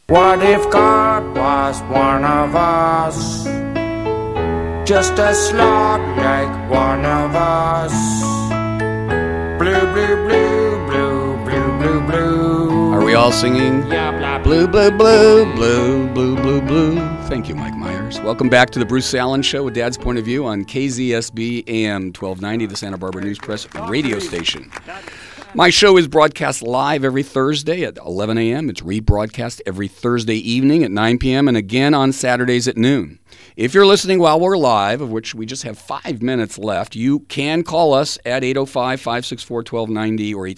What if God was one of us? Just a slot like one of us. Blue, blue, blue, blue, blue, blue, blue. Are we all singing? Yeah, blah, Blue, blue, blue, blue, blue, blue, blue. Thank you, Mike Myers. Welcome back to the Bruce Allen Show with Dad's Point of View on KZSB AM 1290, the Santa Barbara News Press radio station. My show is broadcast live every Thursday at 11 a.m. It's rebroadcast every Thursday evening at 9 p.m. and again on Saturdays at noon. If you're listening while we're live, of which we just have 5 minutes left, you can call us at 805-564-1290 or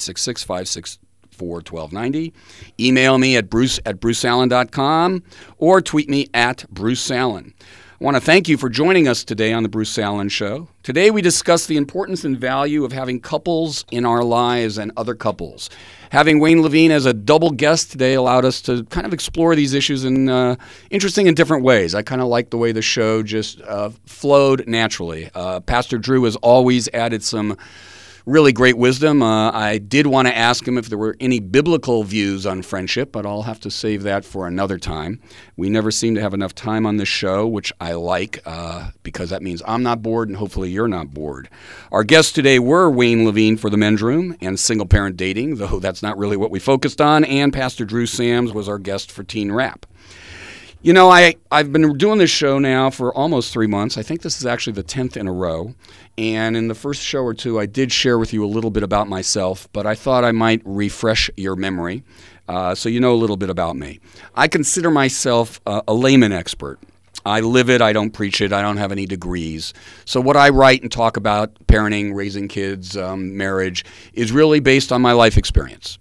866-564-1290. Email me at bruce@bruceallen.com or tweet me at Bruce Allen. I want to thank you for joining us today on the Bruce Allen Show. Today we discuss the importance and value of having couples in our lives and other couples. Having Wayne Levine as a double guest today allowed us to kind of explore these issues in interesting and different ways. I kind of like the way the show just flowed naturally. Pastor Drew has always added some really great wisdom. I did want to ask him if there were any biblical views on friendship, but I'll have to save that for another time. We never seem to have enough time on this show, which I like because that means I'm not bored and hopefully you're not bored. Our guests today were Wayne Levine for The Men's Room and Single Parent Dating, though that's not really what we focused on, and Pastor Drew Sams was our guest for Teen Rap. You know, I've been doing this show now for almost 3 months. I think this is actually the 10th in a row. And in the first show or two, I did share with you a little bit about myself, but I thought I might refresh your memory so you know a little bit about me. I consider myself a layman expert. I live it. I don't preach it. I don't have any degrees. So what I write and talk about, parenting, raising kids, marriage, is really based on my life experience.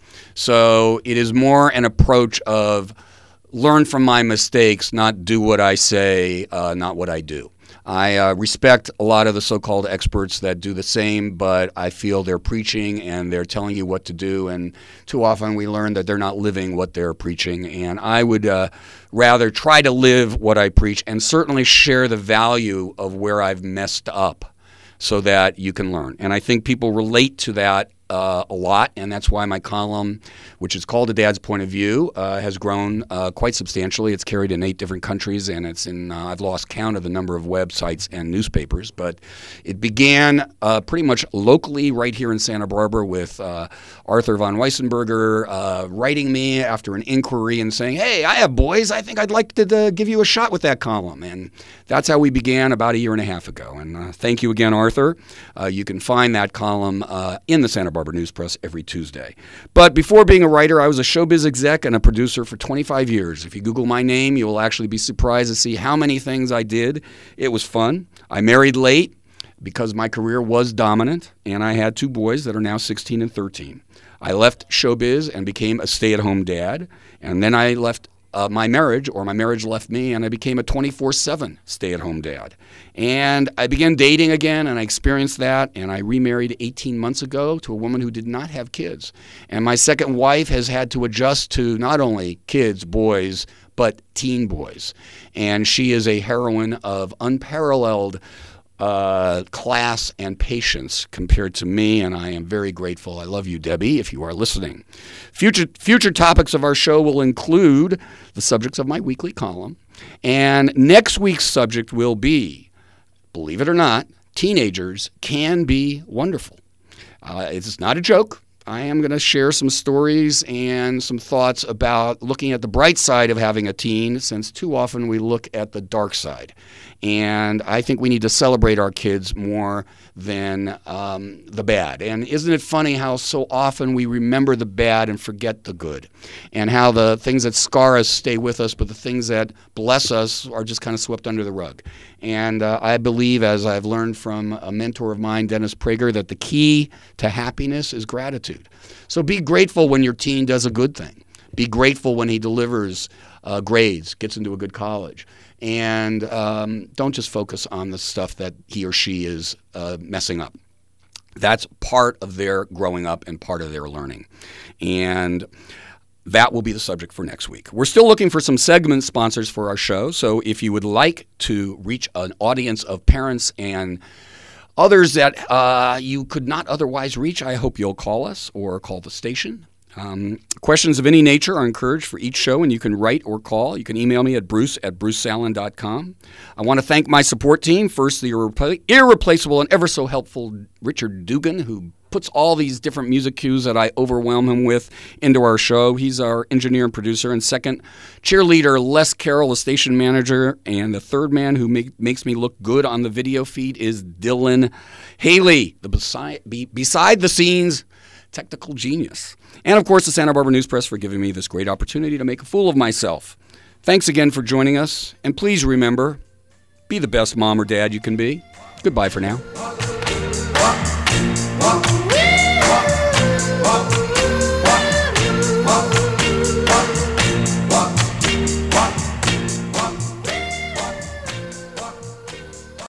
So it is more an approach of learn from my mistakes, not do what I say, not what I do. I respect a lot of the so-called experts that do the same, but I feel they're preaching and they're telling you what to do, and too often we learn that they're not living what they're preaching. And I would rather try to live what I preach and certainly share the value of where I've messed up so that you can learn. And I think people relate to that a lot, and that's why my column, which is called A Dad's Point of View, has grown quite substantially. It's carried in 8 different countries, and it's in, I've lost count of the number of websites and newspapers, but it began pretty much locally right here in Santa Barbara with Arthur von Weissenberger writing me after an inquiry and saying, hey, I have boys, I think I'd like to give you a shot with that column. And that's how we began about 1.5 years ago. And thank you again, Arthur. You can find that column in the Santa Barbara News Press every Tuesday. But before being a writer, I was a showbiz exec and a producer for 25 years. If you Google my name, you will actually be surprised to see how many things I did. It was fun. I married late because my career was dominant, and I had 2 boys that are now 16 and 13. I left showbiz and became a stay-at-home dad, and then I left my marriage left me, and I became a 24/7 stay-at-home dad. And I began dating again, and I experienced that, and I remarried 18 months ago to a woman who did not have kids. And my second wife has had to adjust to not only kids, boys, but teen boys. And she is a heroine of unparalleled class and patience compared to me, and I am very grateful. I love you, Debbie, if you are listening. Future topics of our show will include the subjects of my weekly column, and next week's subject will be, believe it or not, teenagers can be wonderful. It's not a joke. I am going to share some stories and some thoughts about looking at the bright side of having a teen, since too often we look at the dark side. And I think we need to celebrate our kids more than the bad. And isn't it funny how so often we remember the bad and forget the good, and how the things that scar us stay with us, but the things that bless us are just kind of swept under the rug. And I believe, as I've learned from a mentor of mine, Dennis Prager, that the key to happiness is gratitude. So be grateful when your teen does a good thing. Be grateful when he delivers grades, gets into a good college. And don't just focus on the stuff that he or she is messing up. That's part of their growing up and part of their learning. And that will be the subject for next week. We're still looking for some segment sponsors for our show. So if you would like to reach an audience of parents and others that you could not otherwise reach, I hope you'll call us or call the station. Questions of any nature are encouraged for each show, and you can write or call. You can email me at bruce@brucesallon.com. I want to thank my support team. First, the irreplaceable and ever so helpful Richard Dugan, who puts all these different music cues that I overwhelm him with into our show. He's our engineer and producer. And second, cheerleader Les Carroll, the station manager. And the third man who makes me look good on the video feed is Dylan Haley, the beside the scenes technical genius. And of course, the Santa Barbara News Press for giving me this great opportunity to make a fool of myself. Thanks again for joining us. And please remember, be the best mom or dad you can be. Goodbye for now.